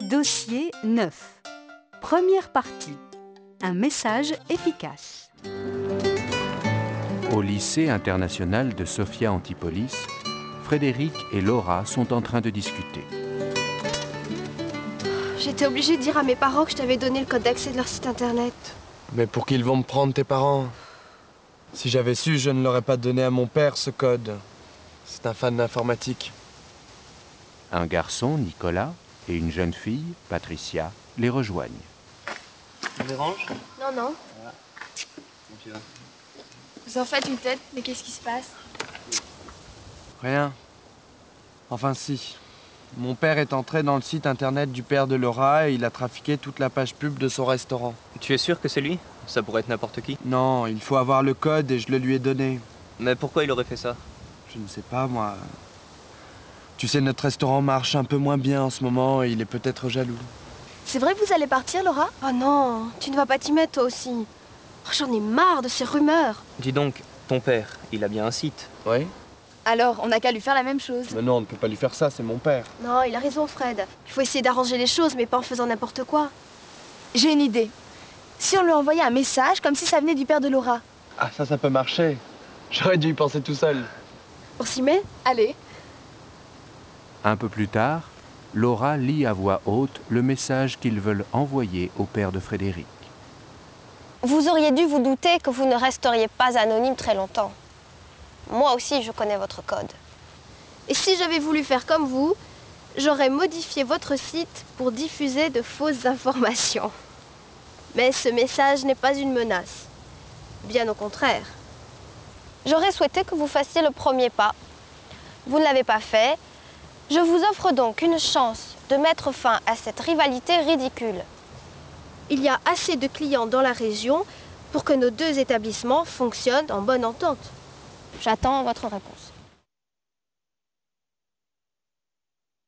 Dossier 9. Première partie. Un message efficace. Au lycée international de Sophia Antipolis, Frédéric et Laura sont en train de discuter. J'étais obligée de dire à mes parents que je t'avais donné le code d'accès de leur site internet. Mais pour qu'ils vont me prendre, tes parents? Si j'avais su, je ne l'aurais pas donné à mon père, ce code. C'est un fan d'informatique. Un garçon, Nicolas, et une jeune fille, Patricia, les rejoignent. Ça te dérange? Non, non. Voilà. Comment tu vas? Vous en faites une tête, mais qu'est-ce qui se passe? Rien. Enfin si. Mon père est entré dans le site internet du père de Laura et il a trafiqué toute la page pub de son restaurant. Tu es sûr que c'est lui? Ça pourrait être n'importe qui. Non, il faut avoir le code et je le lui ai donné. Mais pourquoi il aurait fait ça? Je ne sais pas, moi. Tu sais, notre restaurant marche un peu moins bien en ce moment et il est peut-être jaloux. C'est vrai que vous allez partir, Laura? Oh non, tu ne vas pas t'y mettre toi aussi. Oh, j'en ai marre de ces rumeurs. Dis donc, ton père, il a bien un site. Oui? Alors, on n'a qu'à lui faire la même chose. Mais non, on ne peut pas lui faire ça, c'est mon père. Non, il a raison, Fred. Il faut essayer d'arranger les choses, mais pas en faisant n'importe quoi. J'ai une idée. Si on lui envoyait un message comme si ça venait du père de Laura. Ah, ça peut marcher. J'aurais dû y penser tout seul. On s'y met? Allez. Un peu plus tard, Laura lit à voix haute le message qu'ils veulent envoyer au père de Frédéric. Vous auriez dû vous douter que vous ne resteriez pas anonyme très longtemps. Moi aussi, je connais votre code. Et si j'avais voulu faire comme vous, j'aurais modifié votre site pour diffuser de fausses informations. Mais ce message n'est pas une menace. Bien au contraire. J'aurais souhaité que vous fassiez le premier pas. Vous ne l'avez pas fait. Je vous offre donc une chance de mettre fin à cette rivalité ridicule. Il y a assez de clients dans la région pour que nos deux établissements fonctionnent en bonne entente. J'attends votre réponse.